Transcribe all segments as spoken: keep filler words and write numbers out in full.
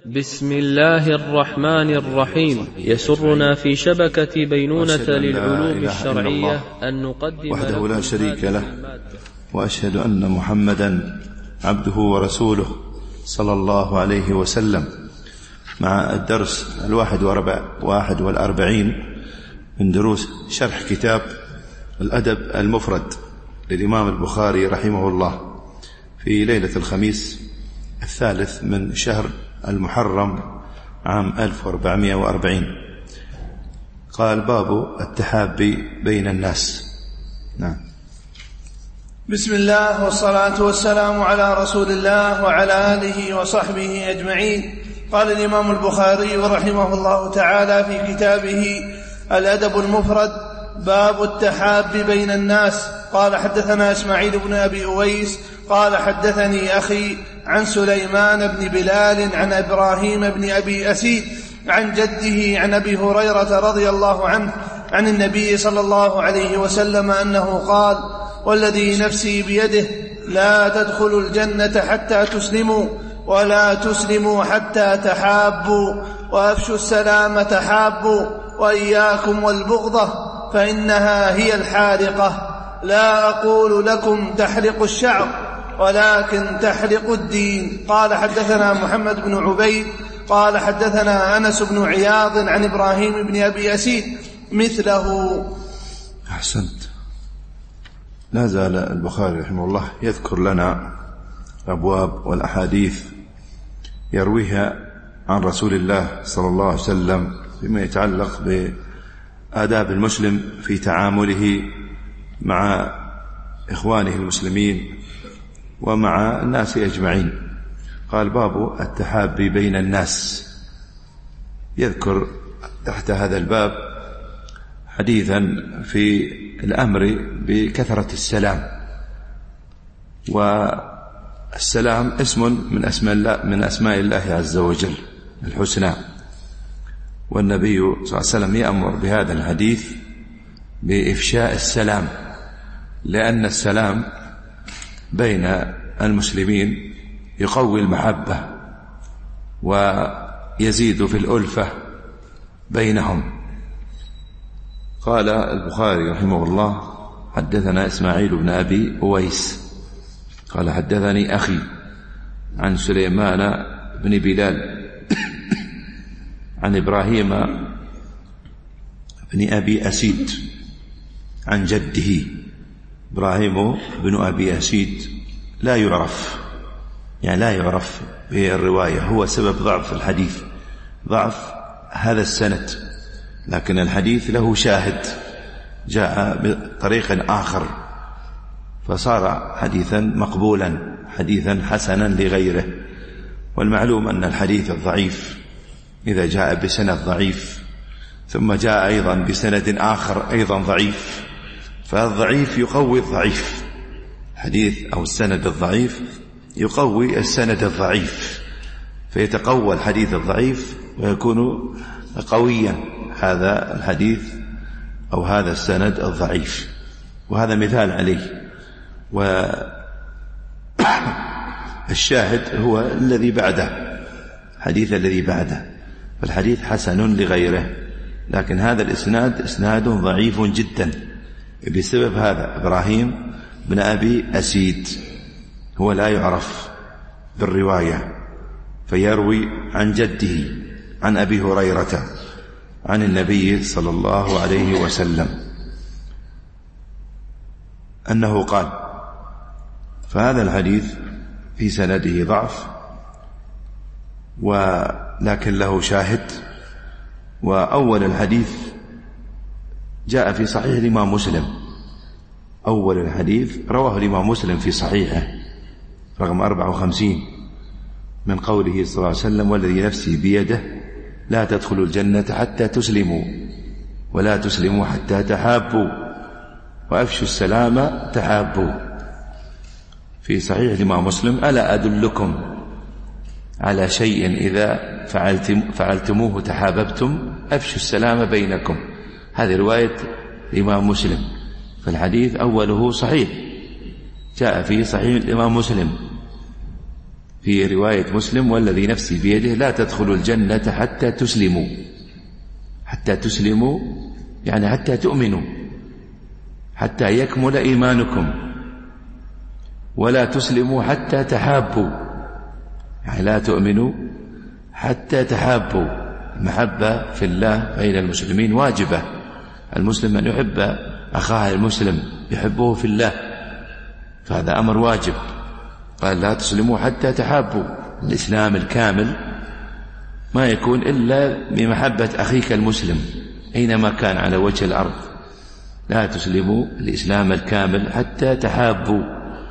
بسم الله الرحمن الرحيم. يسرنا في شبكة بينونة للعلوم الشرعية أن نقدم وحده لا شريك له، وأشهد أن محمدا عبده ورسوله صلى الله عليه وسلم، مع الدرس الواحد واحد والأربعين من دروس شرح كتاب الأدب المفرد للإمام البخاري رحمه الله، في ليلة الخميس الثالث من شهر المحرم عام ألف وأربعمائة وأربعين. قال: باب التحابي بين الناس. نعم. بسم الله والصلاة والسلام على رسول الله وعلى آله وصحبه أجمعين. قال الإمام البخاري رحمه الله تعالى في كتابه الأدب المفرد: باب التحابي بين الناس. قال: حدثنا إسماعيل بن أبي أويس قال: حدثني أخي عن سليمان بن بلال عن إبراهيم بن أبي أسيد عن جده عن أبي هريرة رضي الله عنه عن النبي صلى الله عليه وسلم أنه قال: والذي نفسي بيده لا تدخلوا الجنة حتى تسلموا، ولا تسلموا حتى تحابوا، وأفشوا السلام تحابوا، وإياكم والبغضة فإنها هي الحالقة. لا أقول لكم تحلق الشعر ولكن تحلق الدين. قال: حدثنا محمد بن عبيد قال: حدثنا أنس بن عياض عن إبراهيم بن أبي أسيد مثله. أحسنت. لا زال البخاري رحمه الله يذكر لنا أبواب والأحاديث يرويها عن رسول الله صلى الله عليه وسلم فيما يتعلق بآداب المسلم في تعامله مع إخوانه المسلمين ومع الناس أجمعين. قال: باب التحابي بين الناس. يذكر تحت هذا الباب حديثا في الأمر بكثرة السلام، والسلام اسم من أسماء الله, من أسماء الله عز وجل الحسنى، والنبي صلى الله عليه وسلم يأمر بهذا الحديث بإفشاء السلام، لأن السلام بين المسلمين يقوي المحبة ويزيد في الألفة بينهم. قال البخاري رحمه الله: حدثنا إسماعيل بن أبي أويس قال: حدثني أخي عن سليمان بن بلال عن إبراهيم بن أبي أسيد عن جده. إبراهيم بن أبي أسيد لا يعرف، يعني لا يعرف بالرواية، هو سبب ضعف الحديث، ضعف هذا السند، لكن الحديث له شاهد جاء بطريق آخر فصار حديثا مقبولا، حديثا حسنا لغيره. والمعلوم أن الحديث الضعيف إذا جاء بسند ضعيف ثم جاء أيضا بسند آخر أيضا ضعيف، فالضعيف يقوي الضعيف، حديث أو السند الضعيف يقوي السند الضعيف، فيتقوى الحديث الضعيف ويكون قويا هذا الحديث أو هذا السند الضعيف. وهذا مثال عليه. والشاهد هو الذي بعده، حديث الذي بعده، فالحديث حسن لغيره، لكن هذا الإسناد إسناد ضعيف جدا بسبب هذا إبراهيم بن أبي أسيد، هو لا يعرف بالرواية، فيروي عن جده عن أبي هريرة عن النبي صلى الله عليه وسلم أنه قال. فهذا الحديث في سنده ضعف، ولكن له شاهد. وأول الحديث جاء في صحيح الإمام مسلم، أول الحديث رواه الإمام مسلم في صحيحه رقم أربعة وخمسين من قوله صلى الله عليه وسلم: والذي نفسي بيده لا تدخلوا الجنة حتى تسلموا، ولا تسلموا حتى تحابوا، وأفشوا السلام تحابوا. في صحيح الإمام مسلم: ألا أدلكم على شيء إذا فعلتم فعلتموه تحاببتم، أفشوا السلام بينكم. هذه رواية الإمام مسلم، فالحديث أوله صحيح، جاء في صحيح الإمام مسلم. في رواية مسلم والذي نفسي بيده لا تدخلوا الجنة حتى تسلموا، حتى تسلموا يعني حتى تؤمنوا، حتى يكمل إيمانكم، ولا تسلموا حتى تحابوا، يعني لا تؤمنوا حتى تحابوا. المحبة في الله بين المسلمين واجبة، المسلم أن يحب أخاه المسلم يحبه في الله، فهذا أمر واجب. قال لا تسلموا حتى تحابوا. الإسلام الكامل ما يكون إلا بمحبة أخيك المسلم أينما كان على وجه الأرض. لا تسلموا الإسلام الكامل حتى تحابوا،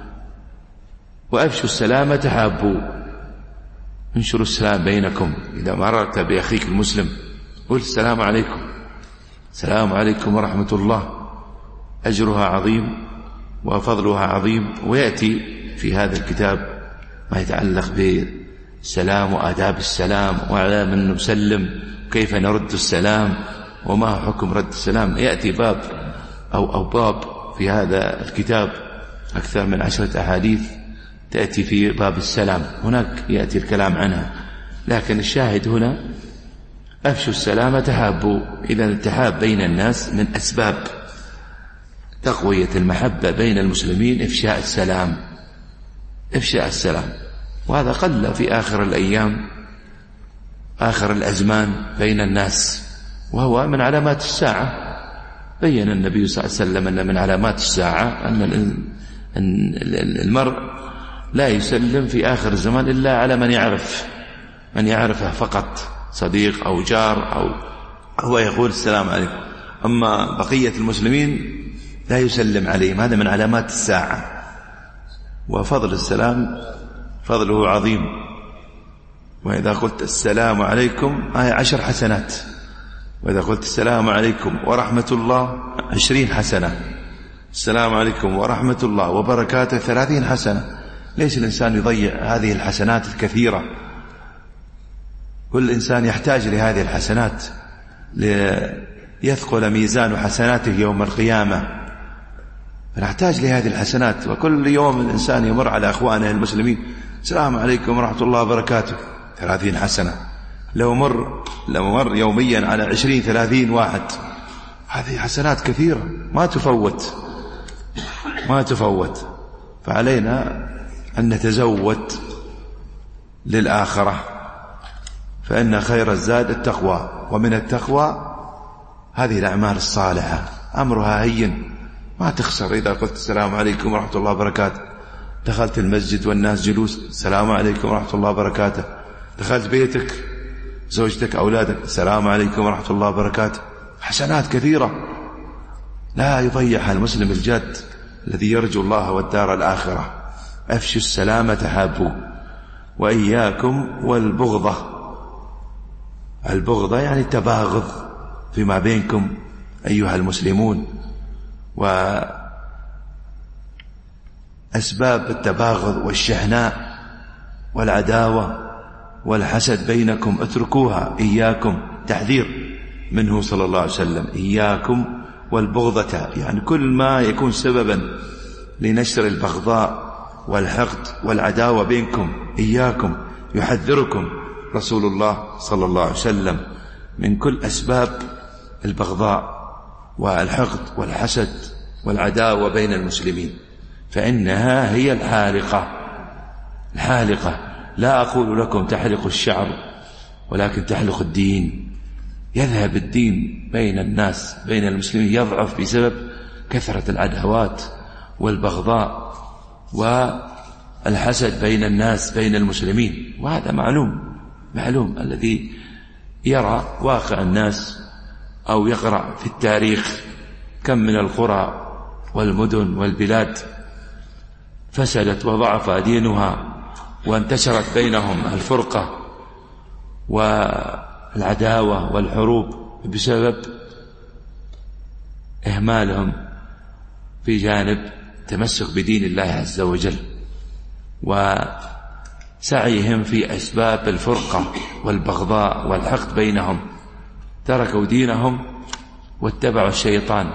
وأفشوا السلام تحابوا. انشروا السلام بينكم، إذا مررت بأخيك المسلم قل السلام عليكم، السلام عليكم ورحمة الله، أجرها عظيم وفضلها عظيم. ويأتي في هذا الكتاب ما يتعلق بالسلام وآداب السلام وعلى من نسلم، كيف نرد السلام، وما حكم رد السلام. يأتي باب أو, أو باب في هذا الكتاب أكثر من عشرة أحاديث تأتي في باب السلام، هناك يأتي الكلام عنها، لكن الشاهد هنا أفشوا السلام تحابوا. إذا التحاب بين الناس من أسباب تقوية المحبة بين المسلمين إفشاء السلام، إفشاء السلام. وهذا قل في آخر الأيام، آخر الأزمان بين الناس، وهو من علامات الساعة. بين النبي صلى الله عليه وسلم أن من علامات الساعة أن المرء لا يسلم في آخر الزمان إلا على من يعرف، من يعرفه فقط، صديق أو جار، أو هو يقول السلام عليكم، أما بقية المسلمين لا يسلم عليهم. هذا من علامات الساعة. وفضل السلام فضله عظيم. وإذا قلت السلام عليكم آية عشر حسنات، وإذا قلت السلام عليكم ورحمة الله عشرين حسنة، السلام عليكم ورحمة الله وبركاته ثلاثين حسنة. ليش الإنسان يضيع هذه الحسنات الكثيرة؟ كل إنسان يحتاج لهذه الحسنات ليثقل ميزان حسناته يوم القيامة، فنحتاج لهذه الحسنات. وكل يوم الإنسان يمر على أخوانه المسلمين السلام عليكم ورحمة الله وبركاته ثلاثين حسنة. لو مر لو مر يوميا على عشرين ثلاثين واحد، هذه حسنات كثيرة ما تفوت ما تفوت. فعلينا أن نتزود للآخرة، فإن خير الزاد التقوى، ومن التقوى هذه الأعمال الصالحة أمرها هين، ما تخسر. إذا قلت السلام عليكم ورحمة الله وبركاته، دخلت المسجد والناس جلوس السلام عليكم ورحمة الله وبركاته، دخلت بيتك زوجتك أولادك السلام عليكم ورحمة الله وبركاته، حسنات كثيرة لا يضيعها المسلم الجاد الذي يرجو الله والدار الآخرة. أفشوا السلام تحابوا. وإياكم والبغضة. البغضة يعني التباغض فيما بينكم أيها المسلمون، وأسباب التباغض والشحناء والعداوة والحسد بينكم اتركوها. إياكم تحذير منه صلى الله عليه وسلم، إياكم والبغضة، يعني كل ما يكون سببا لنشر البغضاء والحقد والعداوة بينكم إياكم. يحذركم رسول الله صلى الله عليه وسلم من كل أسباب البغضاء والحقد والحسد والعداوة بين المسلمين، فإنها هي الحالقة. الحالقة لا أقول لكم تحلق الشعر، ولكن تحلق الدين. يذهب الدين بين الناس بين المسلمين، يضعف بسبب كثرة العداوات والبغضاء والحسد بين الناس بين المسلمين. وهذا معلوم معلوم الذي يرى واقع الناس أو يقرأ في التاريخ كم من القرى والمدن والبلاد فسدت وضعف دينها وانتشرت بينهم الفرقة والعداوة والحروب بسبب إهمالهم في جانب تمسك بدين الله عز وجل، وسعيهم في أسباب الفرقة والبغضاء والحقد بينهم. تركوا دينهم واتبعوا الشيطان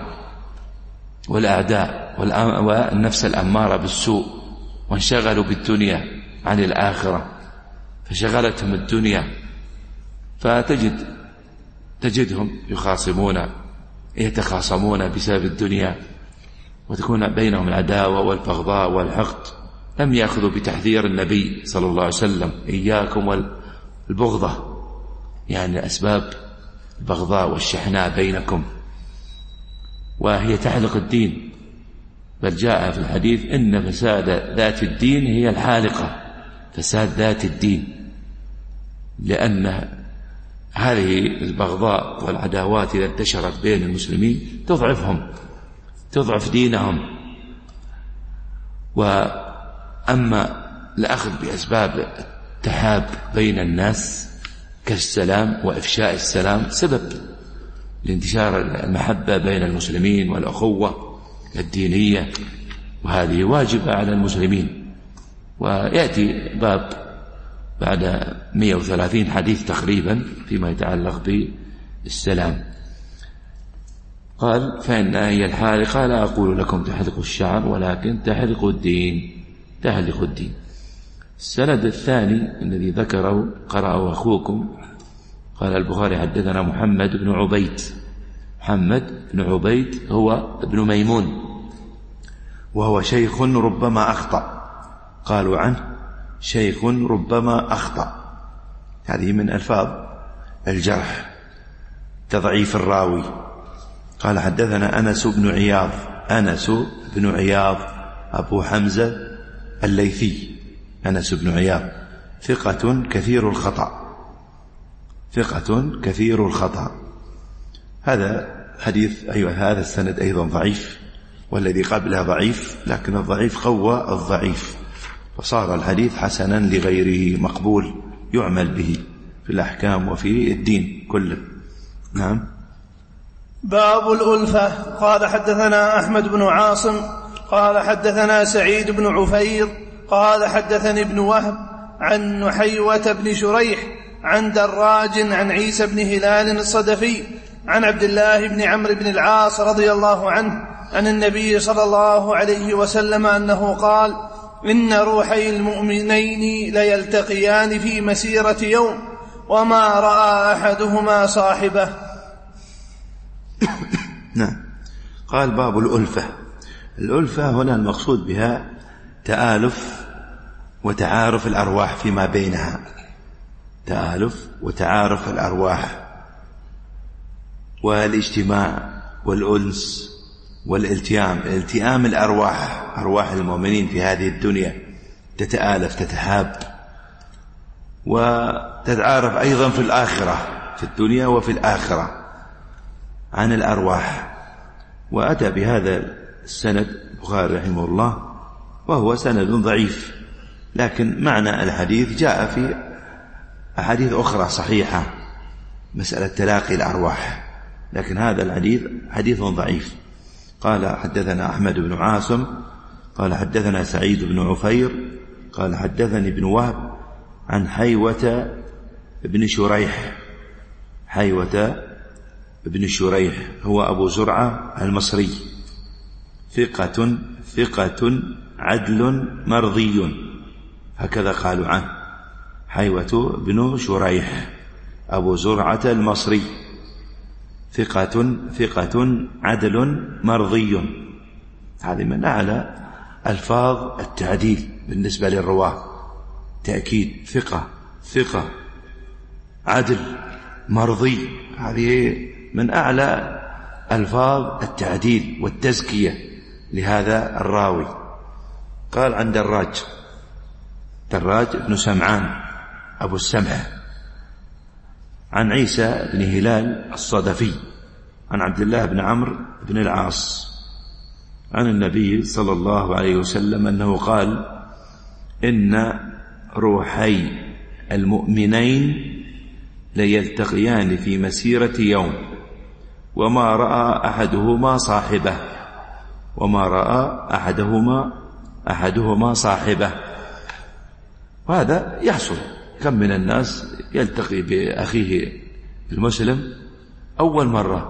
والأعداء والنفس الأمارة بالسوء، وانشغلوا بالدنيا عن الآخرة فشغلتهم الدنيا، فتجد تجدهم يخاصمون يتخاصمون بسبب الدنيا، وتكون بينهم العداوة والبغضاء والحقد. لم يأخذوا بتحذير النبي صلى الله عليه وسلم إياكم والبغضة، يعني أسباب البغضاء والشحناء بينكم، وهي تحلق الدين. بل جاء في الحديث إن فساد ذات الدين هي الحالقة، فساد ذات الدين، لأن هذه البغضاء والعداوات إذا انتشرت بين المسلمين تضعفهم، تضعف دينهم. وأما الأخذ بأسباب التحاب بين الناس كالسلام وإفشاء السلام سبب لانتشار المحبة بين المسلمين والأخوة الدينية، وهذه واجبة على المسلمين. ويأتي باب بعد مئة وثلاثين حديث تقريبا فيما يتعلق بالسلام. قال فإن هي الحالقة لا أقول لكم تحلق الشعر ولكن تحلق الدين، تحلق الدين. السند الثاني الذي ذكره قرأه أخوكم، قال البخاري حدثنا محمد بن عبيد. محمد بن عبيد هو ابن ميمون، وهو شيخ ربما أخطأ، قالوا عنه شيخ ربما أخطأ. هذه من ألفاظ الجرح، تضعيف الراوي. قال حدثنا أنس بن عياض، أنس بن عياض أبو حمزة الليثي، أنس بن عياض ثقة كثير الخطأ، ثقة كثير الخطأ. هذا حديث أيوة هذا السند أيضا ضعيف، والذي قبله ضعيف، لكن الضعيف قوى الضعيف، فصار الحديث حسنا لغيره مقبول يعمل به في الأحكام وفي الدين كله. نعم. باب الألفة. قال حدثنا أحمد بن عاصم قال حدثنا سعيد بن عفير قال حدثني ابن وهب عن نحيوة بن شريح عن دراج عن عيسى بن هلال الصدفي عن عبد الله بن عمرو بن العاص رضي الله عنه عن النبي صلى الله عليه وسلم أنه قال إن روحي المؤمنين ليلتقيان في مسيرة يوم وما رأى أحدهما صاحبه. نعم. قال باب الألفة. الألفة هنا المقصود بها تآلف وتعارف الأرواح فيما بينها، تآلف وتعارف الأرواح والاجتماع والأنس والالتئام، التئام الأرواح، أرواح المؤمنين في هذه الدنيا تتآلف تتحاب وتتعارف أيضا في الآخرة، في الدنيا وفي الآخرة عن الأرواح. وأتى بهذا السند البخاري رحمه الله، وهو سند ضعيف، لكن معنى الحديث جاء في أحاديث أخرى صحيحة، مسألة تلاقي الأرواح، لكن هذا الحديث حديث ضعيف. قال حدثنا أحمد بن عاصم قال حدثنا سعيد بن عفير قال حدثني ابن وهب عن حيوة بن شريح. حيوة بن شريح هو أبو زرعة المصري، ثقة ثقة عدل مرضي، هكذا قالوا عنه. حيوة بن شريح أبو زرعة المصري، ثقة ثقة عدل مرضي. هذه من أعلى ألفاظ التعديل بالنسبة للرواه، تأكيد ثقة ثقة عدل مرضي، هذه من أعلى ألفاظ التعديل والتزكية لهذا الراوي. قال عن دراج، دراج بن سمعان أبو السمح، عن عيسى بن هلال الصدفي عن عبد الله بن عمرو بن العاص عن النبي صلى الله عليه وسلم أنه قال إن روحي المؤمنين ليلتقيان في مسيرة يوم وما رأى أحدهما صاحبه، وما رأى أحدهما أحدهما صاحبه. وهذا يحصل، كم من الناس يلتقي بأخيه المسلم أول مرة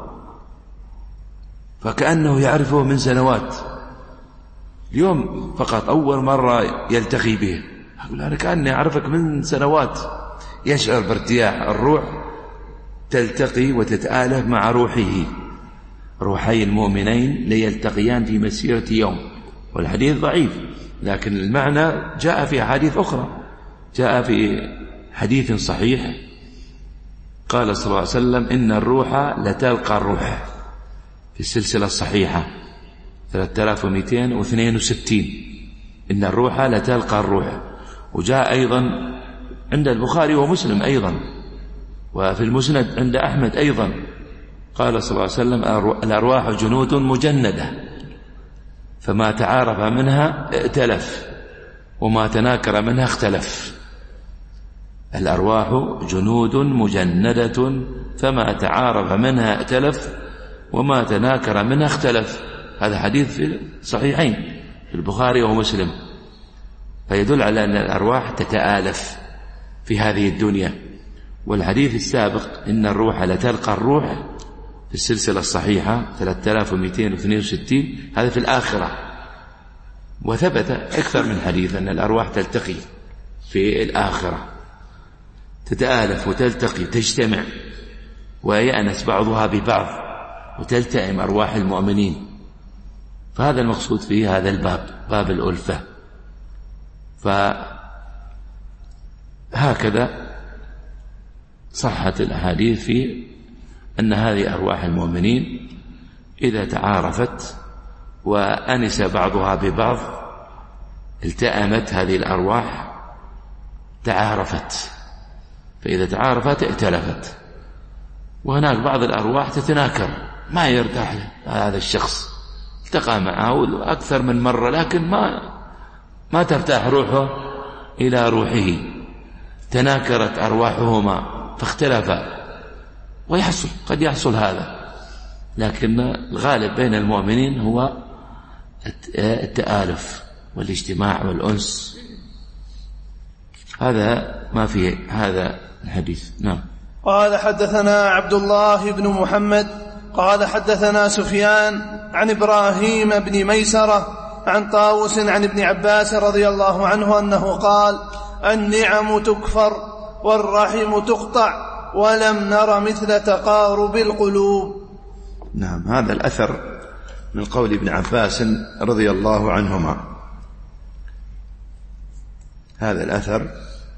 فكأنه يعرفه من سنوات، اليوم فقط أول مرة يلتقي به أقول أنا كأني أعرفك من سنوات. يشعر بارتياح. الروح تلتقي وتتآلف مع روحه. روحي المؤمنين ليلتقيان في مسيرة يوم. والحديث ضعيف، لكن المعنى جاء في أحاديث أخرى. جاء في حديث صحيح قال صلى الله عليه وسلم إن الروح لتلقى الروح، في السلسلة الصحيحة ثلاثة آلاف ومئتين واثنين وستين، إن الروح لتلقى الروح. وجاء أيضا عند البخاري ومسلم أيضا، وفي المسند عند أحمد أيضا، قال صلى الله عليه وسلم الأرواح جنود مجندة، فما تعارف منها ائتلف وما تناكر منها اختلف. الأرواح جنود مجندة فما تعارف منها ائتلف وما تناكر منها اختلف. هذا حديث في صحيحين في البخاري ومسلم، فيدل على أن الأرواح تتآلف في هذه الدنيا. والحديث السابق إن الروح لتلقى الروح في السلسلة الصحيحة ثلاثة آلاف ومئتين واثنين وستين، هذا في الآخرة. وثبت أكثر من حديث أن الأرواح تلتقي في الآخرة، تتآلف وتلتقي تجتمع ويأنس بعضها ببعض وتلتئم أرواح المؤمنين. فهذا المقصود في هذا الباب، باب الألفة. فهكذا صحت الأحاديث في أن هذه أرواح المؤمنين إذا تعارفت وأنس بعضها ببعض التأمت هذه الأرواح، تعارفت. فإذا تعارفت ائتلفت. وهناك بعض الأرواح تتناكر، ما يرتاح هذا الشخص، التقى معه أكثر من مرة لكن ما ما ترتاح روحه إلى روحه، تناكرت أرواحهما فاختلفا. ويحصل، قد يحصل هذا، لكن الغالب بين المؤمنين هو التآلف والاجتماع والأنس. هذا ما فيه هذا الحديث. نعم. قال حدثنا عبد الله بن محمد قال حدثنا سفيان عن إبراهيم بن ميسرة عن طاووس عن ابن عباس رضي الله عنه أنه قال النعم تكفر والرحم تقطع ولم نر مثل تقارب القلوب. نعم. هذا الأثر من قول ابن عباس رضي الله عنهما. هذا الأثر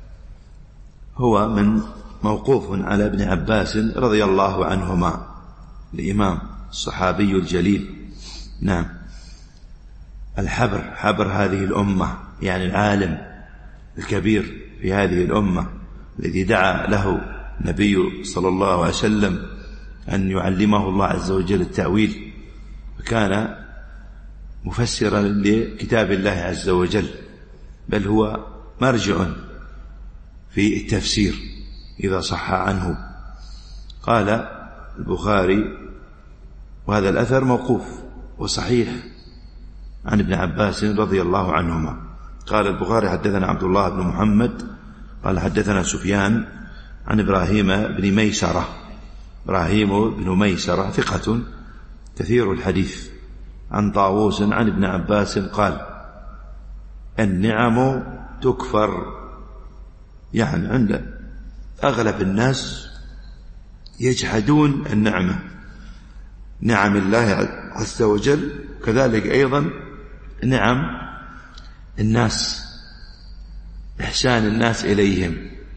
هو من موقوف على ابن عباس رضي الله عنهما، الإمام الصحابي الجليل. نعم. الحبر، حبر هذه الأمة، يعني العالم الكبير في هذه الأمة الذي دعا له النبي صلى الله عليه وسلم أن يعلمه الله عز وجل التأويل، وكان مفسرا لكتاب الله عز وجل، بل هو مرجع في التفسير إذا صح عنه. قال البخاري، وهذا الأثر موقوف وصحيح عن ابن عباس رضي الله عنهما. قال البخاري حدثنا عبد الله بن محمد قال حدثنا سفيان عن إبراهيم بن ميسرة. إبراهيم بن ميسرة ثقة كثير الحديث، عن طاووس عن ابن عباس قال النعم تكفر، يعني عند أغلب الناس يجحدون النعمة، نعم الله عز وجل، كذلك أيضا نعم الناس، إحسان الناس إليهم.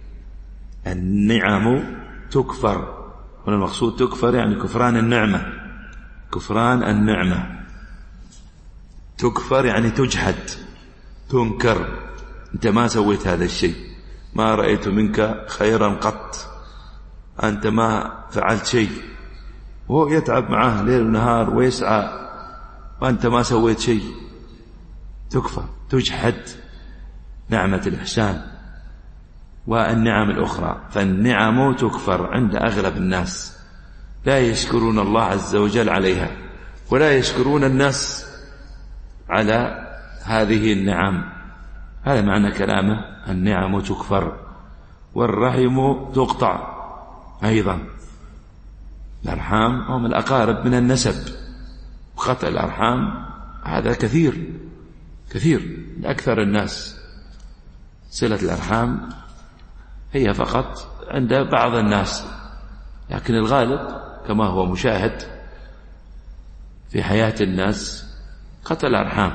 النعم تكفر، والمقصود تكفر يعني كفران النعمة، كفران النعمة. تكفر يعني تجحد، تنكر، أنت ما سويت هذا الشيء، ما رأيت منك خيرا قط، أنت ما فعلت شيء، وهو يتعب معه ليل ونهار ويسعى وأنت ما سويت شيء. تكفر، تجحد نعمة الإحسان والنعم الأخرى. فالنعم تكفر عند أغلب الناس، لا يشكرون الله عز وجل عليها، ولا يشكرون الناس على هذه النعم. هذا معنى كلامه، النعم تكفر والرحم تقطع. أيضا الأرحام هم الأقارب من النسب، وقطع الأرحام هذا كثير كثير لأكثر الناس. صلة الأرحام هي فقط عند بعض الناس، لكن الغالب كما هو مشاهد في حياة الناس قتل الأرحام،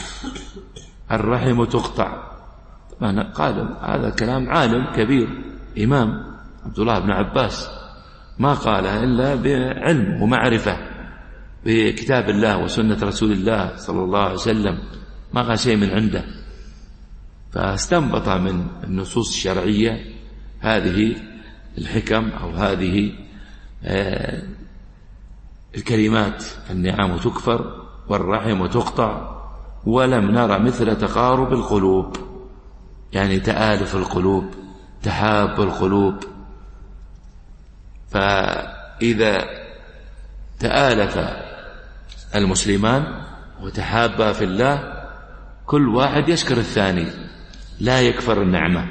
الرحم تقطع. قال هذا كلام عالم كبير إمام عبد الله بن عباس، ما قاله إلا بعلم ومعرفة بكتاب الله وسنة رسول الله صلى الله عليه وسلم، ما قال شيء من عنده، فاستنبط من النصوص الشرعية هذه الحكم أو هذه آه الكلمات: النعم تكفر والرحم تقطع ولم نرى مثل تقارب القلوب، يعني تآلف القلوب، تحاب القلوب. فإذا تآلف المسلمان وتحابا في الله كل واحد يشكر الثاني، لا يكفر النعمة.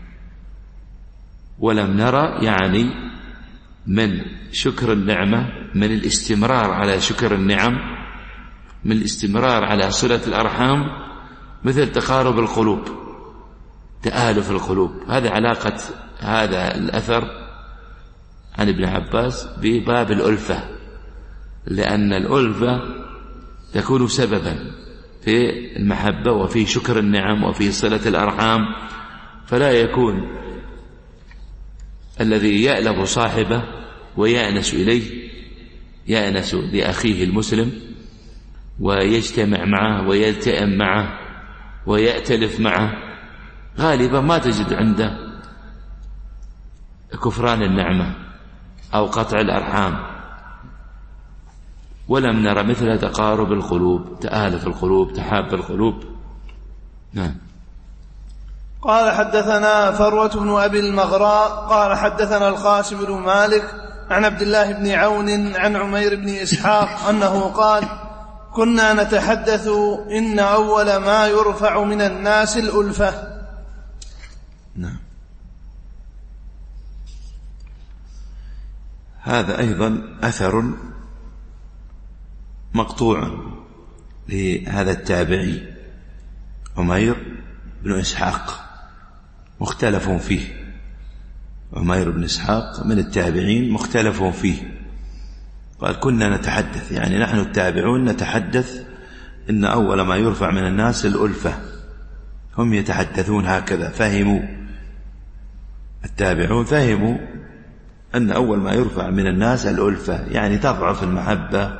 ولم نرى يعني من شكر النعمة، من الاستمرار على شكر النعم، من الاستمرار على صلة الأرحام، مثل تقارب القلوب، تآلف القلوب. هذا علاقة هذا الأثر عن ابن عباس بباب الألفة، لأن الألفة تكون سببا في المحبة وفي شكر النعم وفي صلة الأرحام، فلا يكون الذي يألف صاحبه ويأنس إليه، يأنس لأخيه المسلم ويجتمع معه ويلتئم معه ويأتلف معه، غالبا ما تجد عنده كفران النعمة أو قطع الأرحام. ولم نرى مثل تقارب القلوب، تآلف القلوب، تحاب القلوب. نعم. قال حدثنا فروة بن أبي المغراء قال حدثنا القاسم بن مالك عن عبد الله بن عون عن عمير بن إسحاق أنه قال: كنا نتحدث إن أول ما يرفع من الناس الألفة. نعم. هذا أيضا أثر مقطوع لهذا التابعي عمير بن إسحاق، مختلف فيه. عمير بن إسحاق من التابعين مختلف فيه. قال: كنا نتحدث، يعني نحن التابعون نتحدث إن أول ما يرفع من الناس الألفة. هم يتحدثون هكذا، فهموا التابعون فهموا أن أول ما يرفع من الناس الألفة، يعني تضعف المحبة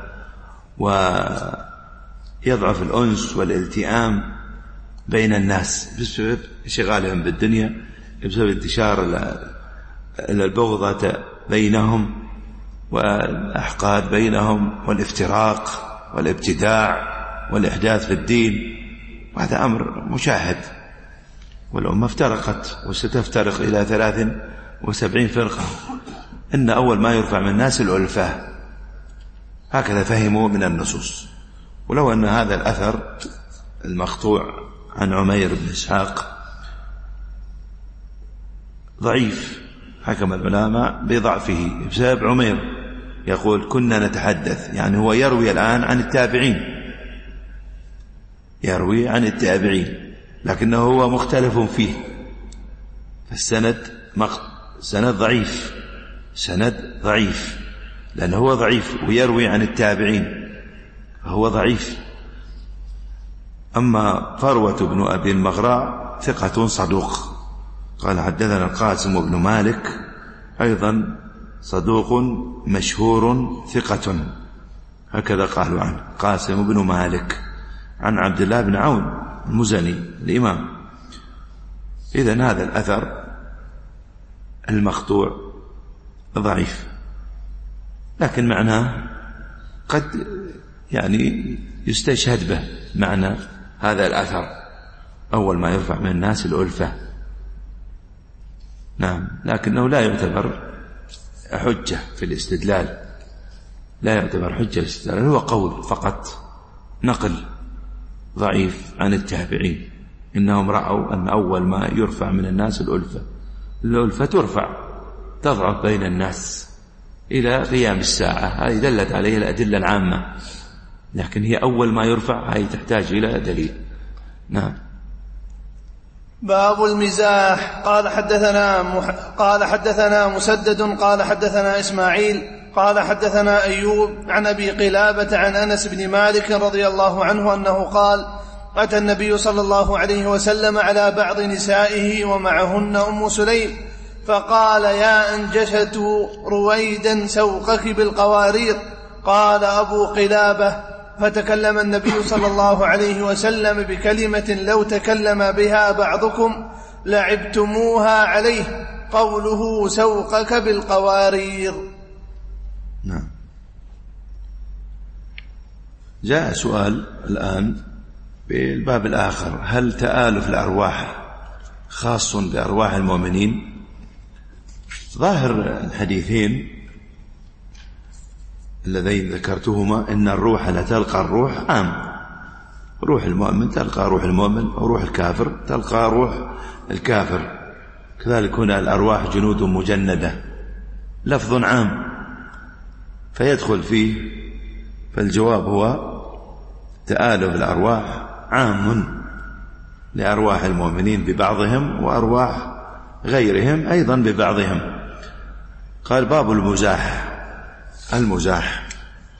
ويضعف الأنس والالتئام بين الناس بسبب شغالهم بالدنيا، بسبب انتشار البغضة بينهم والأحقاد بينهم والافتراق والابتداع والإحداث في الدين. وهذا أمر مشاهد، والأمة افترقت وستفترق إلى ثلاث وسبعين فرقة. إن أول ما يرفع من الناس الألفة، هكذا فهموا من النصوص. ولو أن هذا الأثر المقطوع عن عمير بن إسحاق ضعيف، حكم العلماء بضعفه بسبب عمير. يقول: كنا نتحدث، يعني هو يروي الآن عن التابعين، يروي عن التابعين، لكنه هو مختلف فيه، فالسند مق... سند ضعيف، سند ضعيف، لأنه هو ضعيف ويروي عن التابعين فهو ضعيف. أما فروة بن أبي المغراء ثقة صدوق. قال: حدثنا القاسم بن مالك، أيضا صدوق مشهور ثقة، هكذا قالوا عنه، قاسم بن مالك عن عبد الله بن عون المزني الإمام. إذن هذا الأثر المقطوع ضعيف، لكن معناه قد يعني يستشهد به، معنى هذا الأثر أول ما يرفع من الناس الألفة. نعم، لكنه لا يعتبر حجة في الاستدلال، لا يعتبر حجة الاستدلال، هو قول فقط، نقل ضعيف عن التابعين، إنهم رأوا أن أول ما يرفع من الناس الألفة. الألفة ترفع، تضعف بين الناس إلى قيام الساعة، هذه دلت عليه الأدلة العامة، لكن هي أول ما يرفع، هذه تحتاج إلى دليل. نعم. باب المزاح. قال حدثنا مح... قال حدثنا مسدد قال حدثنا إسماعيل قال حدثنا أيوب عن أبي قلابة عن أنس بن مالك رضي الله عنه أنه قال: أتى النبي صلى الله عليه وسلم على بعض نسائه ومعهن أم سليم فقال: يا أنجشة رويدا سوقك بالقوارير. قال أبو قلابة: فتكلم النبي صلى الله عليه وسلم بكلمة لو تكلم بها بعضكم لعبتموها عليه، قوله سوقك بالقوارير. نعم. جاء سؤال الآن بالباب الآخر: هل تآلف الأرواح خاص بأرواح المؤمنين؟ ظاهر الحديثين اللذين ذكرتهما إن الروح لا تلقى الروح عام، روح المؤمن تلقى روح المؤمن، وروح الكافر تلقى روح الكافر. كذلك هنا الأرواح جنود مجندة، لفظ عام فيدخل فيه، فالجواب هو تآلف الأرواح عام لأرواح المؤمنين ببعضهم وأرواح غيرهم أيضا ببعضهم. قال: باب المزاح. المزاح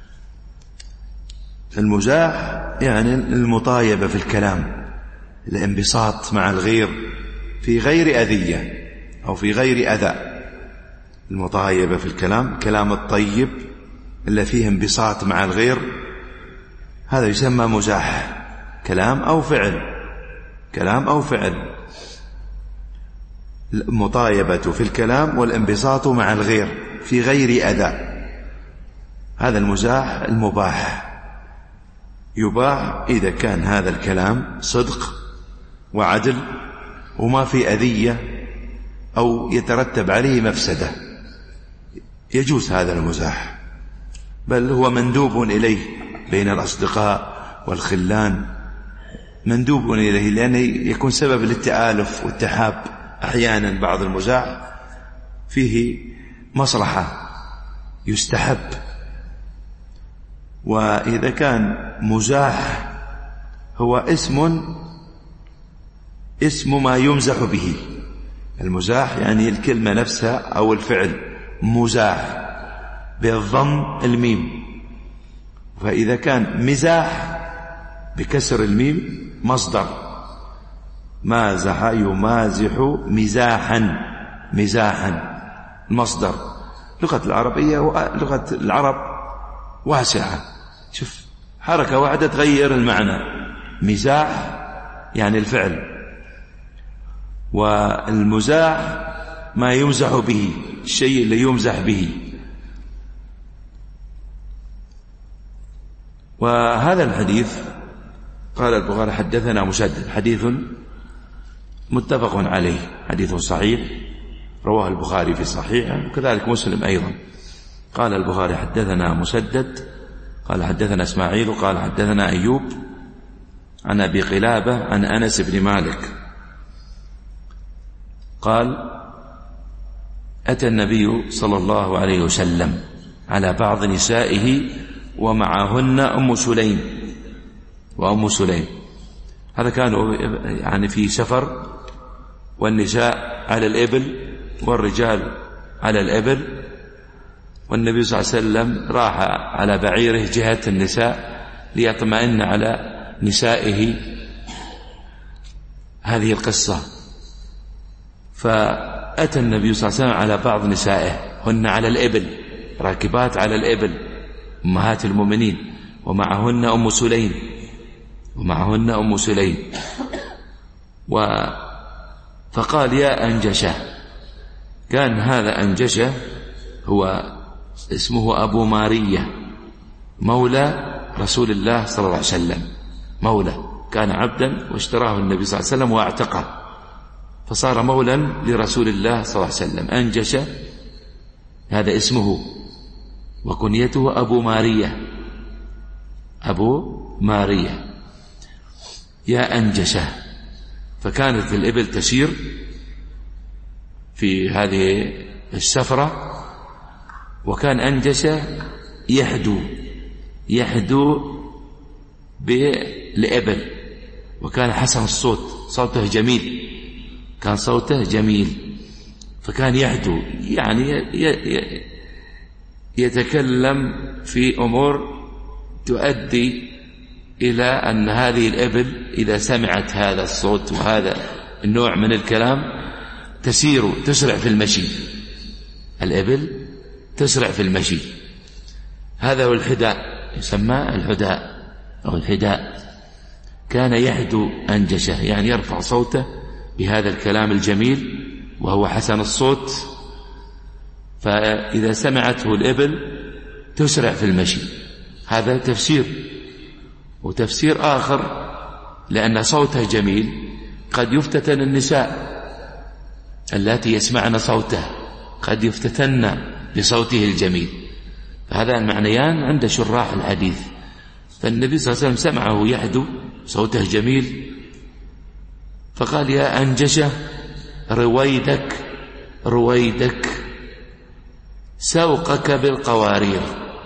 المزاح يعني المطايبة في الكلام، الانبساط مع الغير في غير أذية أو في غير أذى. المطايبة في الكلام، كلام الطيب اللي فيه انبساط مع الغير، هذا يسمى مزاح، كلام أو فعل، كلام أو فعل. المطايبة في الكلام والانبساط مع الغير في غير أذى، هذا المزاح المباح. يباح إذا كان هذا الكلام صدق وعدل وما في أذية أو يترتب عليه مفسدة، يجوز هذا المزاح، بل هو مندوب إليه بين الأصدقاء والخلان، مندوب إليه لأنه يكون سبب للتآلف والتحاب. أحيانا بعض المزاح فيه مصلحة يستحب. وإذا كان مزاح هو اسم اسم ما يمزح به، المزاح يعني الكلمة نفسها أو الفعل، مزاح بالضم الميم. فإذا كان مزاح بكسر الميم مصدر، مازح يمازح مزاحا، مزاحا المصدر. لغة العربية لغة العرب واسعة، شوف حركة واحدة تغير المعنى. مزاح يعني الفعل، والمزاح ما يمزح به، الشيء اللي يمزح به. وهذا الحديث قال البخاري حدثنا مسدد، حديث متفق عليه، حديث صحيح رواه البخاري في صحيحه وكذلك مسلم أيضا. قال البخاري حدثنا مسدد قال حدثنا إسماعيل قال حدثنا أيوب عن أبي قلابة عن أنس بن مالك قال: أتى النبي صلى الله عليه وسلم على بعض نسائه ومعهن أم سليم. وأم سليم هذا كانوا يعني في سفر، والنساء على الإبل والرجال على الإبل، والنبي صلى الله عليه وسلم راح على بعيره جهة النساء ليطمئن على نسائه. هذه القصة. فأتى النبي صلى الله عليه وسلم على بعض نسائه، هن على الإبل، راكبات على الإبل، أمهات المؤمنين، ومعهن أم سليم ومعهن أم سليم و فقال: يا أنجشة. كان هذا أنجشة هو اسمه أبو مارية، مولى رسول الله صلى الله عليه وسلم، مولى، كان عبدا واشتراه النبي صلى الله عليه وسلم واعتقه، فصار مولا لرسول الله صلى الله عليه وسلم. أنجشة هذا اسمه، وكنيته أبو مارية، أبو مارية. يا أنجشة. فكانت الإبل تسير في هذه السفرة، وكان أنجشة يحدو يحدو بالإبل، وكان حسن الصوت، صوته جميل كان صوته جميل، فكان يهدو، يعني يتكلم في أمور تؤدي إلى أن هذه الإبل إذا سمعت هذا الصوت وهذا النوع من الكلام تسير تسرع في المشي، الإبل تسرع في المشي. هذا هو الحداء، يسمى الحداء أو الحداء. كان يهدو أنجشه، يعني يرفع صوته بهذا الكلام الجميل وهو حسن الصوت، فإذا سمعته الإبل تسرع في المشي. هذا تفسير. وتفسير آخر، لأن صوته جميل قد يفتتن النساء التي يسمعن صوته، قد يفتتن بصوته الجميل. فهذا المعنيان عند شراح الحديث. فالنبي صلى الله عليه وسلم سمعه يهدو صوته جميل، فقال يا أنجشة رويدك رويدك سوقك بالقوارير.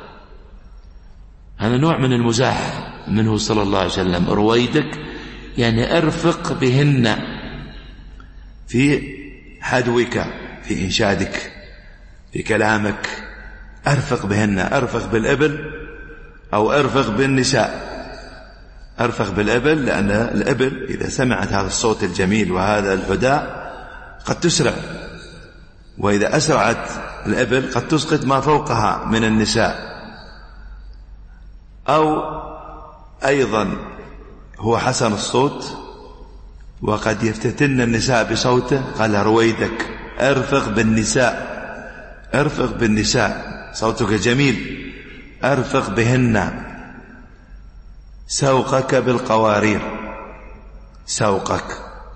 هذا نوع من المزاح منه صلى الله عليه وسلم. رويدك يعني أرفق بهن في حدوك، في إنشادك، في كلامك، أرفق بهن. أرفق بالإبل أو أرفق بالنساء. أرفق بالإبل لأن الإبل إذا سمعت هذا الصوت الجميل وهذا الهداء قد تسرع، وإذا أسرعت الإبل قد تسقط ما فوقها من النساء. أو أيضا هو حسن الصوت وقد يفتتن النساء بصوته، قال رويدك أرفق بالنساء، أرفق بالنساء، صوتك جميل، أرفق بهن. سوقك بالقوارير، سوقك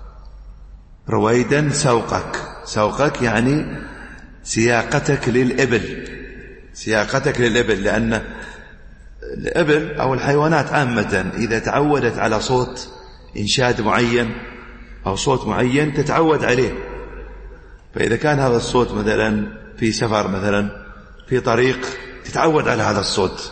رويدا سوقك. سوقك يعني سياقتك للإبل، سياقتك للإبل، لأن الإبل أو الحيوانات عامة إذا تعودت على صوت إنشاد معين أو صوت معين تتعود عليه. فإذا كان هذا الصوت مثلا في سفر، مثلا في طريق، تتعود على هذا الصوت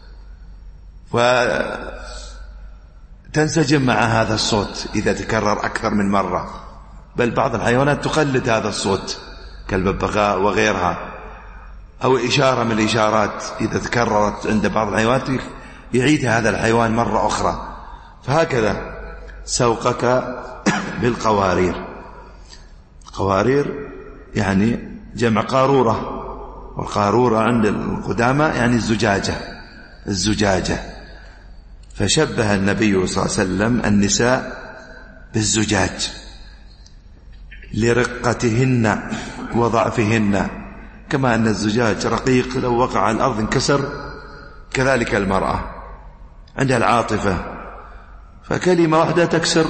وتنسجم مع هذا الصوت إذا تكرر أكثر من مرة. بل بعض الحيوانات تقلد هذا الصوت كالببغاء وغيرها، أو إشارة من الإشارات إذا تكررت عند بعض الحيوانات يعيدها هذا الحيوان مرة أخرى. فهكذا سوقك بالقوارير. قوارير يعني جمع قارورة، والقارورة عند القدامى يعني الزجاجة، الزجاجة. فشبه النبي صلى الله عليه وسلم النساء بالزجاج لرقتهن وضعفهن، كما أن الزجاج رقيق لو وقع على الأرض انكسر، كذلك المرأة عندها العاطفة، فكلمة واحدة تكسر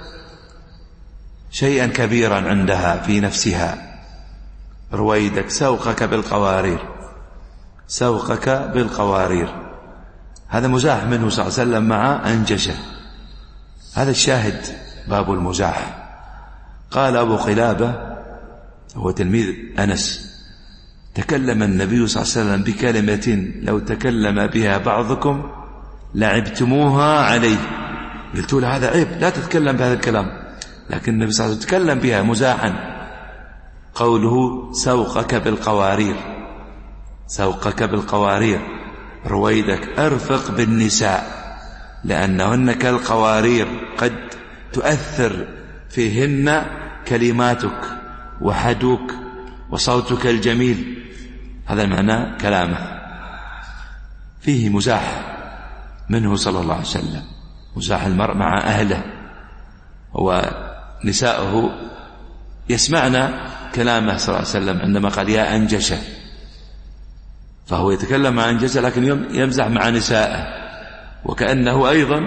شيئا كبيرا عندها في نفسها. رويدك سوقك بالقوارير، سوقك بالقوارير. هذا مزاح منه صلى الله عليه وسلم مع أنجشة. هذا الشاهد باب المزاح. قال أبو قلابة هو تلميذ أنس: تكلم النبي صلى الله عليه وسلم بكلمة لو تكلم بها بعضكم لعبتموها عليه. قلتوا له هذا عيب، لا تتكلم بهذا الكلام، لكن النبي صلى الله عليه وسلم تكلم بها مزاحا. قوله سوقك بالقوارير، سوقك بالقوارير، رويدك أرفق بالنساء لأنهن كالقوارير قد تؤثر فيهن كلماتك وحدوك وصوتك الجميل. هذا المعنى كلامه. فيه مزاح منه صلى الله عليه وسلم، مزاح المرء مع أهله ونساءه يسمعنا كلامه صلى الله عليه وسلم عندما قال يا أنجشة، فهو يتكلم مع أنجشة لكن يمزح مع نسائه، وكأنه أيضا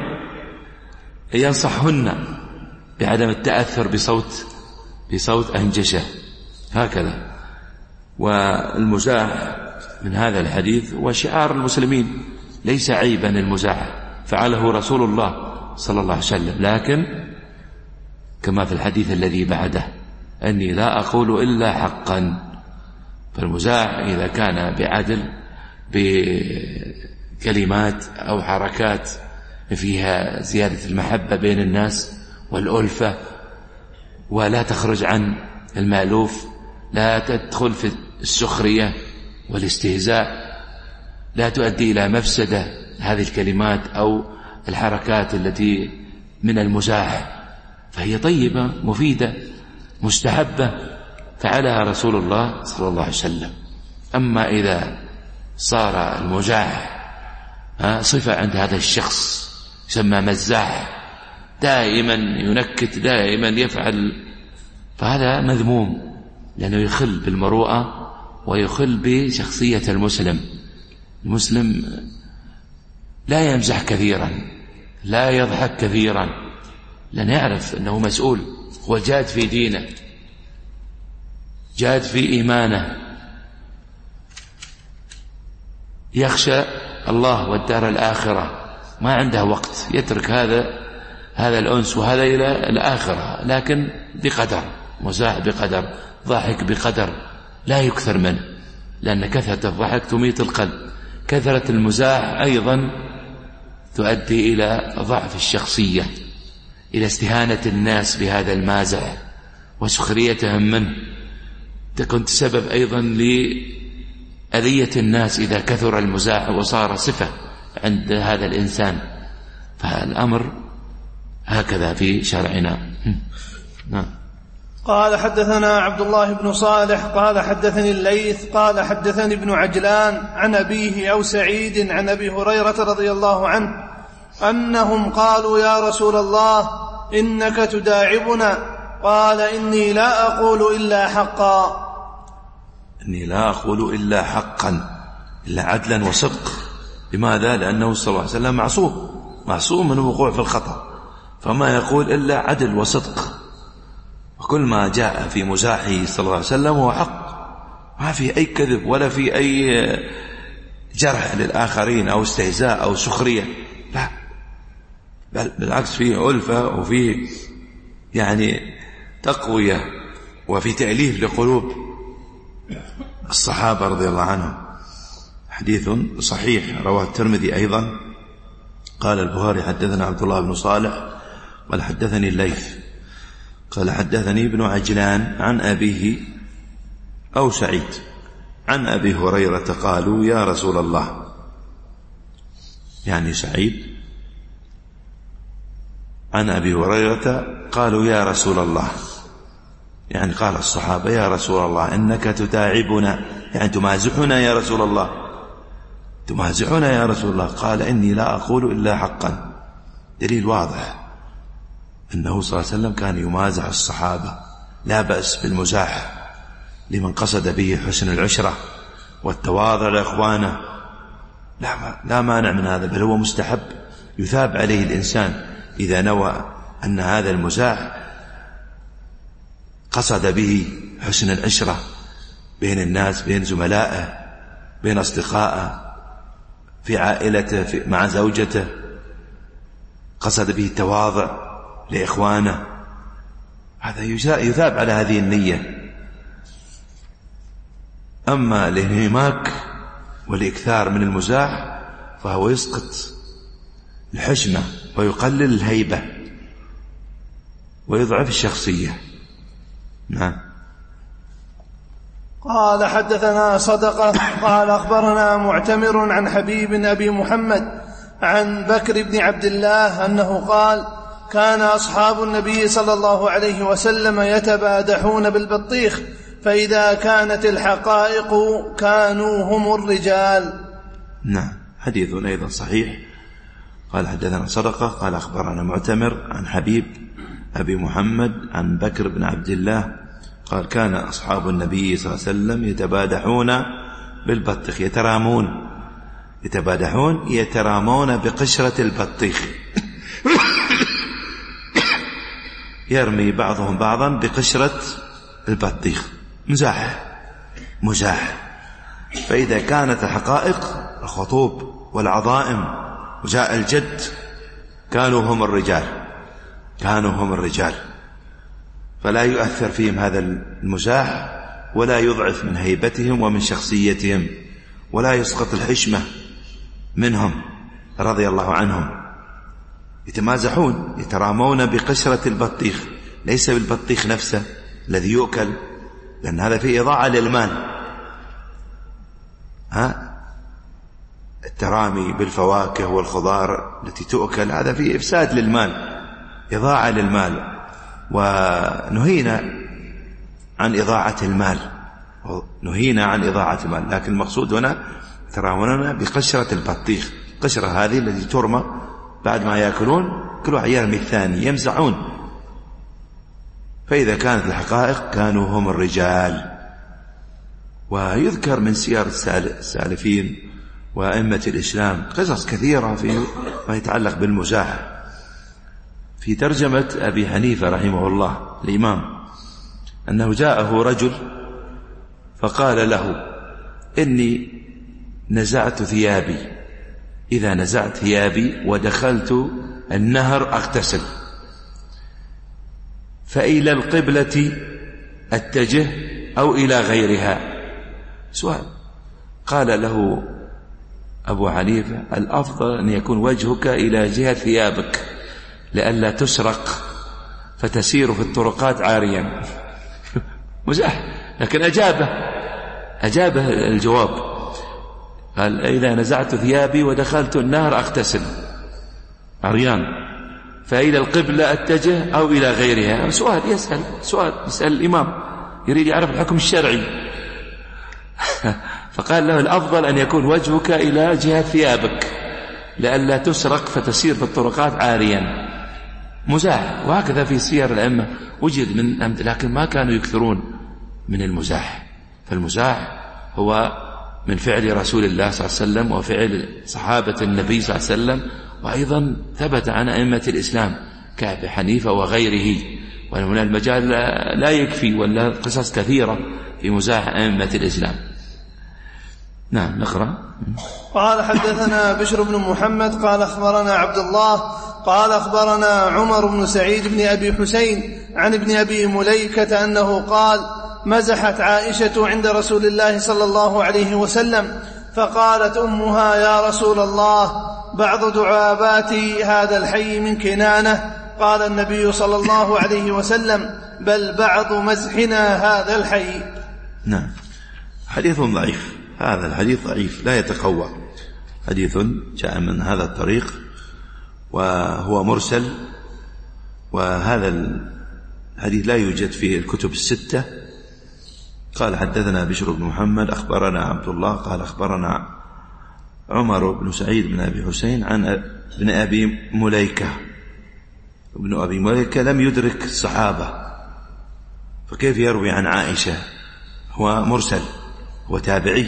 ينصحهن بعدم التأثر بصوت بصوت أنجشة. هكذا. والمزاح من هذا الحديث وشعار المسلمين، ليس عيبا المزاح، فعله رسول الله صلى الله عليه وسلم، لكن كما في الحديث الذي بعده أني لا أقول إلا حقا. فالمزاح إذا كان بعدل بكلمات أو حركات فيها زيادة المحبة بين الناس والألفة ولا تخرج عن المألوف، لا تدخل في السخرية والاستهزاء، لا تؤدي إلى مفسدة هذه الكلمات أو الحركات التي من المزاح، فهي طيبة مفيدة مستحبة فعلها رسول الله صلى الله عليه وسلم. أما إذا صار المزاح صفة عند هذا الشخص يسمى مزاح، دائما ينكت، دائما يفعل، فهذا مذموم، لأنه يخل بالمروءة ويخل بشخصية المسلم. المسلم لا يمزح كثيرا، لا يضحك كثيرا، لأن يعرف أنه مسؤول، هو جاد في دينه، جاد في إيمانه، يخشى الله والدار الآخرة، ما عنده وقت، يترك هذا هذا الأنس وهذا إلى الآخرة، لكن بقدر، مزاح بقدر، ضحك بقدر، لا يكثر منه، لأن كثرة الضحك تميت القلب، كثرة المزاح أيضا تؤدي إلى ضعف الشخصية، إلى استهانة الناس بهذا المازح وسخريتهم منه، تكون سبب أيضا لأذية الناس إذا كثر المزاح وصار صفة عند هذا الإنسان. فالأمر هكذا في شرعنا. نعم. قال حدثنا عبد الله بن صالح قال حدثني الليث قال حدثني ابن عجلان عن أبيه أو سعيد عن أبي هريرة رضي الله عنه أنهم قالوا يا رسول الله إنك تداعبنا، قال إني لا أقول إلا حقا. إني لا أقول إلا حقا، إلا عدلا وصدق. لماذا؟ لأنه صلى الله عليه وسلم معصوم، معصوم من الوقوع في الخطأ، فما يقول إلا عدل وصدق، وكل ما جاء في مزاحه صلى الله عليه وسلم هو حق، ما في أي كذب ولا في أي جرح للآخرين أو استهزاء أو سخرية، لا، بل بالعكس فيه ألفة وفيه يعني تقوية وفي تأليف لقلوب الصحابة رضي الله عنهم. حديث صحيح رواه الترمذي أيضا. قال البخاري حدثنا عبد الله بن صالح قال حدثني الليث قال حدثني ابن عجلان عن أبيه أو سعيد عن أبي هريرة قالوا يا رسول الله، يعني سعيد عن أبي هريرة قالوا يا رسول الله، يعني قال الصحابة يا رسول الله إنك تتاعبنا، يعني تمازحنا يا رسول الله، تمازحنا يا رسول الله. قال إني لا أقول إلا حقا. دليل واضح أنه صلى الله عليه وسلم كان يمازح الصحابة، لا بأس بالمزاح لمن قصد به حسن العشرة والتواضع لإخوانه، لا, لا مانع من هذا، بل هو مستحب يثاب عليه الإنسان إذا نوى أن هذا المزاح قصد به حسن العشرة بين الناس، بين زملائه، بين أصدقائه، في عائلته، في مع زوجته، قصد به التواضع لإخوانه، هذا يثاب على هذه النية. أما الانهماك والإكثار من المزاح فهو يسقط الحشمة ويقلل الهيبة ويضعف الشخصية. نعم. قال حدثنا صدقة قال أخبرنا معتمر عن حبيب أبي محمد عن بكر بن عبد الله أنه قال كان أصحاب النبي صلى الله عليه وسلم يتبادحون بالبطيخ، فإذا كانت الحقائق كانوا هم الرجال. نعم. حديث أيضا صحيح. قال حدثنا صدقة قال أخبرنا معتمر عن حبيب أبي محمد عن بكر بن عبد الله قال كان أصحاب النبي صلى الله عليه وسلم يتبادحون بالبطيخ، يترامون، يتبادحون يترامون بقشرة البطيخ، يرمي بعضهم بعضا بقشرة البطيخ، مزاح مزاح. فإذا كانت الحقائق الخطوب والعظائم وجاء الجد كانوا هم الرجال، كانوا هم الرجال، فلا يؤثر فيهم هذا المزاح ولا يضعف من هيبتهم ومن شخصيتهم ولا يسقط الحشمة منهم رضي الله عنهم. يتمازحون، يترامون بقشرة البطيخ، ليس بالبطيخ نفسه الذي يؤكل، لأن هذا فيه إضاعة للمال. ها الترامي بالفواكه والخضار التي تؤكل هذا فيه إفساد للمال، إضاعة للمال، ونهينا عن إضاعة المال، نهينا عن إضاعة المال. لكن المقصود هنا تراوننا بقشرة البطيخ، قشرة هذه التي ترمى بعد ما يأكلون، كل واحد يرمي الثاني، يمزعون. فإذا كانت الحقائق كانوا هم الرجال. ويذكر من سير السالفين وأئمة الإسلام قصص كثيرة في ما يتعلق بالمزاح. في ترجمة أبي حنيفة رحمه الله الإمام أنه جاءه رجل فقال له: إني نزعت ثيابي، إذا نزعت ثيابي ودخلت النهر أغتسل، فإلى القبلة أتجه أو إلى غيرها؟ سؤال. قال له أبو حنيفة: الأفضل أن يكون وجهك إلى جهة ثيابك لئلا تسرق فتسير في الطرقات عاريا. مزاح، لكن أجابه أجابه الجواب. قال: إذا نزعت ثيابي ودخلت النهر أغتسل عريان، فإلى القبلة أتجه أو إلى غيرها؟ سؤال، يسأل سؤال، يسأل الإمام يريد يعرف الحكم الشرعي. فقال له: الأفضل أن يكون وجهك إلى جهة ثيابك لئلا تسرق فتسير في الطرقات عاريا. مزاح. وهكذا في سير الأئمة وجد من أمد، لكن ما كانوا يكثرون من المزاح. فالمزاح هو من فعل رسول الله صلى الله عليه وسلم وفعل صحابة النبي صلى الله عليه وسلم، وأيضا ثبت عن أئمة الإسلام كأبي حنيفة وغيره. ومن المجال لا يكفي، ولا قصص كثيرة في مزاح أئمة الإسلام. نعم، نقرأ. قال: حدثنا بشر بن محمد قال أخبرنا عبد الله قال أخبرنا عمر بن سعيد بن أبي حسين عن ابن أبي مليكة أنه قال: مزحت عائشة عند رسول الله صلى الله عليه وسلم، فقالت أمها: يا رسول الله، بعض دعابات هذا الحي من كنانة. قال النبي صلى الله عليه وسلم: بل بعض مزحنا هذا الحي. نعم، حديث ضعيف، هذا الحديث ضعيف لا يتقوى، حديث جاء من هذا الطريق وهو مرسل، وهذا الحديث لا يوجد فيه الكتب الستة. قال: حدثنا بشر بن محمد أخبرنا عبد الله قال أخبرنا عمر بن سعيد بن أبي حسين عن ابن أبي مليكة. ابن أبي مليكة لم يدرك الصحابة، فكيف يروي عن عائشة؟ هو مرسل، هو تابعي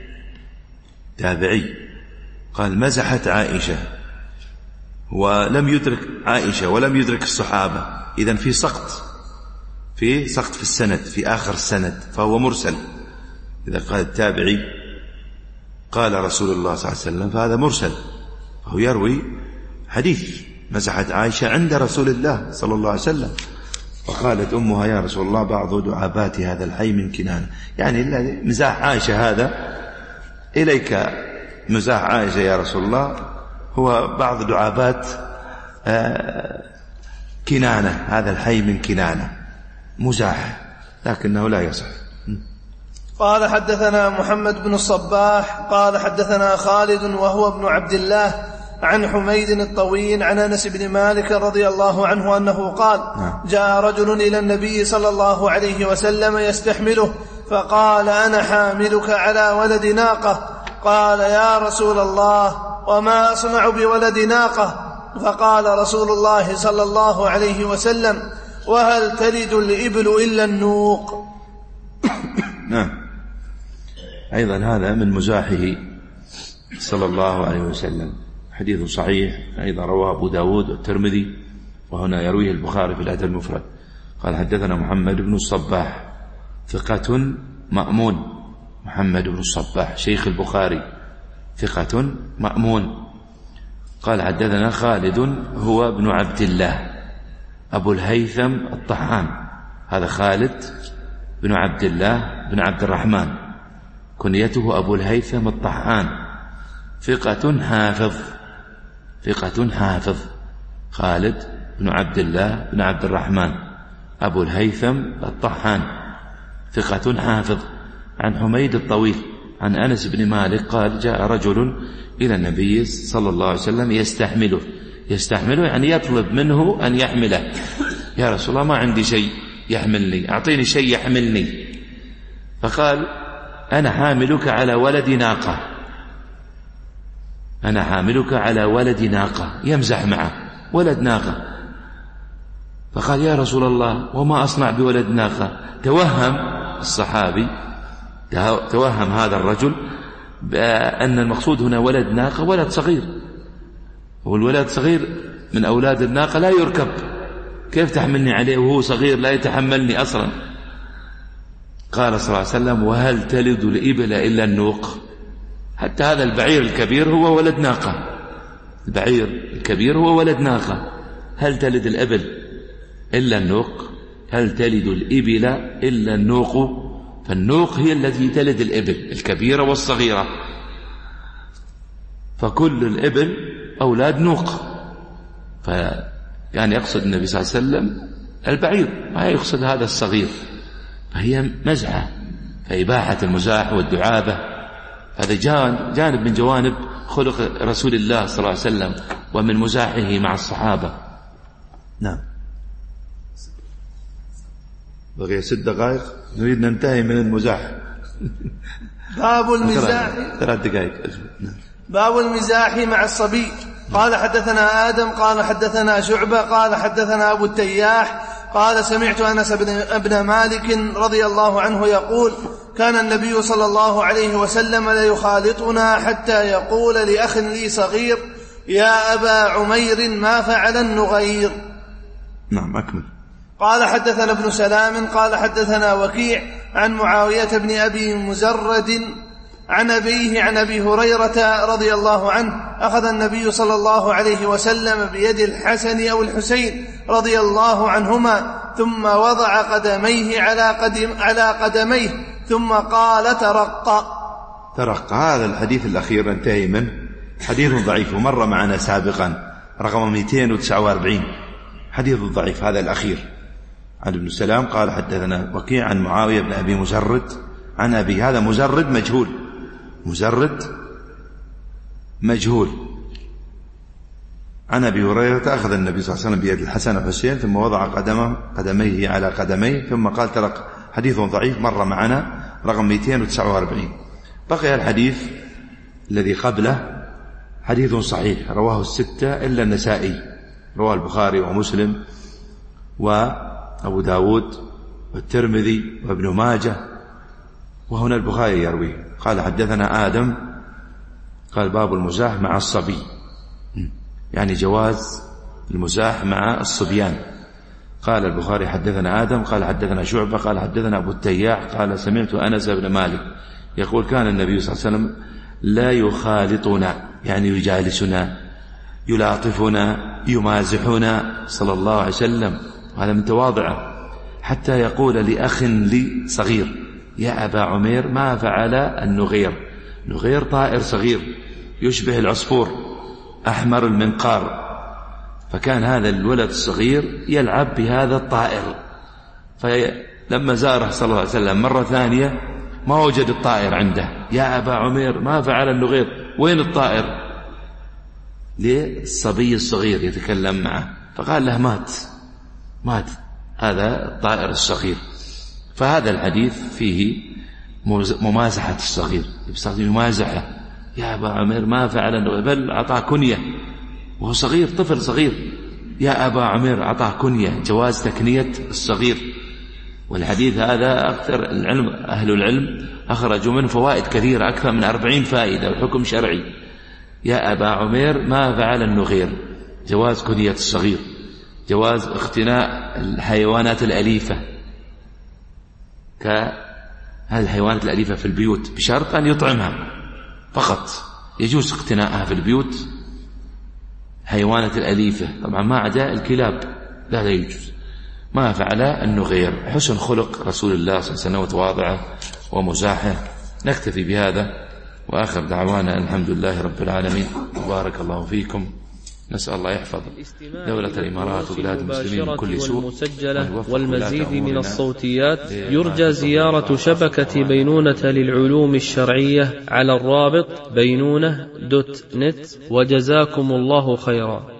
تابعي قال: مزحت عائشة، ولم يدرك عائشة ولم يدرك الصحابة، إذن في سقط في سقط في السند، في آخر السند، فهو مرسل. إذا قال التابعي قال رسول الله صلى الله عليه وسلم فهذا مرسل، فهو يروي حديث مزحت عائشة عند رسول الله صلى الله عليه وسلم، وقالت أمها: يا رسول الله، بعض دعابات هذا الحي من كنانة. يعني مزاح عائشة هذا إليك، مزاح عائشة يا رسول الله هو بعض دعابات كنانة، هذا الحي من كنانة، مزاح، لكنه لا يصح. قال: حدثنا محمد بن الصباح قال حدثنا خالد وهو ابن عبد الله عن حميد الطويل عن أنس بن مالك رضي الله عنه أنه قال: جاء رجل إلى النبي صلى الله عليه وسلم يستحمله، فقال: أنا حاملك على ولد ناقة. قال: يا رسول الله، وما أصنع بولد ناقة؟ فقال رسول الله صلى الله عليه وسلم: وهل تلد الإبل إلا النوق؟ نعم، أيضا هذا من مزاحه صلى الله عليه وسلم، حديث صحيح أيضا رواه أبو داود والترمذي، وهنا يرويه البخاري في الأدب المفرد. قال: حدثنا محمد بن الصباح ثقة مأمون. محمد بن الصباح شيخ البخاري ثقة مأمون. قال: حدثنا خالد هو ابن عبد الله أبو الهيثم الطحان. هذا خالد بن عبد الله بن عبد الرحمن، كنيته أبو الهيثم الطحان، ثقة حافظ ثقة حافظ خالد بن عبد الله بن عبد الرحمن أبو الهيثم الطحان ثقة حافظ، عن حميد الطويل عن أنس بن مالك قال جاء رجل إلى النبي صلى الله عليه وسلم يستحمله يستحمله يعني يطلب منه أن يحمله. يا رسول الله ما عندي شيء يحملني، أعطيني شيء يحملني. فقال أنا حاملك على ولد ناقة، أنا حاملك على ولد ناقة، يمزح معه ولد ناقة. فقال يا رسول الله وما أصنع بولد ناقة؟ توهم الصحابي، توهم هذا الرجل بأن المقصود هنا ولد ناقة ولد صغير، والولد صغير من أولاد الناقة لا يركب، كيف تحملني عليه وهو صغير لا يتحملني أصلا؟ قال صلى الله عليه وسلم وهل تلد الإبل إلا النوق؟ حتى هذا البعير الكبير هو ولد ناقة، البعير الكبير هو ولد ناقة. هل تلد الإبل إلا النوق؟ هل تلد الإبل إلا النوق؟ فالنوق هي التي تلد الإبل الكبيرة والصغيرة، فكل الإبل أولاد نوق. ف يعني يقصد النبي صلى الله عليه وسلم البعير، ما يقصد هذا الصغير، فهي مزحة، فإباحة المزاح والدعابة هذا جانب من جوانب خلق رسول الله صلى الله عليه وسلم ومن مزاحه مع الصحابة. نعم. بقي ست دقائق نريد ننتهي من المزاح. باب المزاح ثلاث دقائق. باب المزاح مع الصبي. قال حدثنا آدم قال حدثنا شعبة قال حدثنا أبو التياح قال سمعت أنس بن مالك رضي الله عنه يقول كان النبي صلى الله عليه وسلم ليخالطنا حتى يقول لأخ لي صغير يا أبا عمير ما فعل النغير. نعم أكمل. قال حدثنا ابن سلام قال حدثنا وكيع عن معاوية بن أبي مزرد عن أبيه عن أبي هريرة رضي الله عنه أخذ النبي صلى الله عليه وسلم بيد الحسن أو الحسين رضي الله عنهما ثم وضع قدميه على, قدم على قدميه ثم قال ترقى. ترقى. هذا الحديث الأخير انتهي منه، حديث ضعيف ومر معنا سابقا رقم مئتين وتسعة وأربعين، حديث ضعيف هذا الأخير. عن ابن سلام قال حدثنا وكيع عن معاوية بن أبي مزرد عن أبي، هذا مزرد مجهول، مزرد مجهول. عن أبي هريرة أخذ النبي صلى الله عليه وسلم بيد الحسن والحسين ثم وضع قدمه قدميه على قدميه ثم قال ترك. حديث ضعيف مر معنا رقم مئتين وتسعة وأربعين. بقي الحديث الذي قبله حديث صحيح رواه الستة إلا النسائي، رواه البخاري ومسلم وأبو داود والترمذي وابن ماجه، وهنا البخاري يرويه. قال حدثنا آدم قال باب المزاح مع الصبي، يعني جواز المزاح مع الصبيان. قال البخاري حدثنا آدم قال حدثنا شعبة قال حدثنا أبو التياح قال سمعت أنس بن مالك يقول كان النبي صلى الله عليه وسلم لا يخالطنا، يعني يجالسنا يلاطفنا يمازحنا صلى الله عليه وسلم، وهذا من تواضعه، حتى يقول لأخ لي صغير يا أبا عمير ما فعل النغير. نغير طائر صغير يشبه العصفور أحمر المنقار، فكان هذا الولد الصغير يلعب بهذا الطائر، فلما زاره صلى الله عليه وسلم مرة ثانية ما وجد الطائر عنده، يا أبا عمير ما فعل النغير، وين الطائر؟ للصبي الصغير يتكلم معه، فقال له مات مات هذا الطائر الصغير. فهذا الحديث فيه ممازحة الصغير، يمازحه يا أبا عمير ما فعل النغير، بل أعطاه كنية وهو صغير، طفل صغير، يا أبا عمير أعطاه كنية، جواز تكنية الصغير. والحديث هذا أكثر العلم أهل العلم أخرجوا منه فوائد كثيرة، أكثر من أربعين فائدة وحكم شرعي. يا أبا عمير ما فعل النغير، جواز كنية الصغير، جواز اقتناء الحيوانات الأليفة كهذه الحيوانات الأليفة في البيوت بشرط أن يطعمها فقط، يجوز اقتناءها في البيوت حيوانات الأليفة، طبعا ما عدا الكلاب لا لا يجوز. ما فعل النغير، حسن خلق رسول الله صلى الله عليه وسلم وتواضعه ومزاحه. نكتفي بهذا، وآخر دعوانا الحمد لله رب العالمين، وبارك الله فيكم. نسأل الله يحفظ دولة الإمارات وبلاد المسلمين من كل سوء والمسجلة والمزيد من الصوتيات. يرجى زيارة شبكة بينونة للعلوم الشرعية على الرابط بينونة دوت نت، وجزاكم الله خيرا.